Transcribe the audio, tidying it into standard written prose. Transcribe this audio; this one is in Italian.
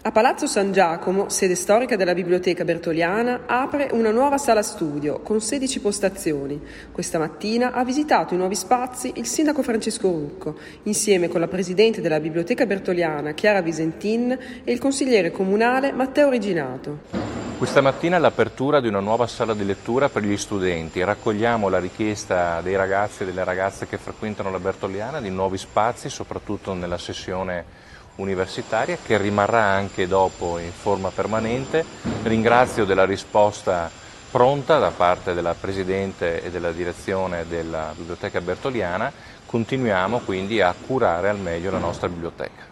A Palazzo San Giacomo, sede storica della Biblioteca Bertoliana, apre una nuova sala studio con 16 postazioni. Questa mattina ha visitato i nuovi spazi il sindaco Francesco Rucco, insieme con la presidente della Biblioteca Bertoliana Chiara Visentin e il consigliere comunale Matteo Reginato. Questa mattina è l'apertura di una nuova sala di lettura per gli studenti. Raccogliamo la richiesta dei ragazzi e delle ragazze che frequentano la Bertoliana di nuovi spazi, soprattutto nella sessione universitaria, che rimarrà anche dopo in forma permanente. Ringrazio della risposta pronta da parte della Presidente e della direzione della Biblioteca Bertoliana. Continuiamo quindi a curare al meglio la nostra biblioteca.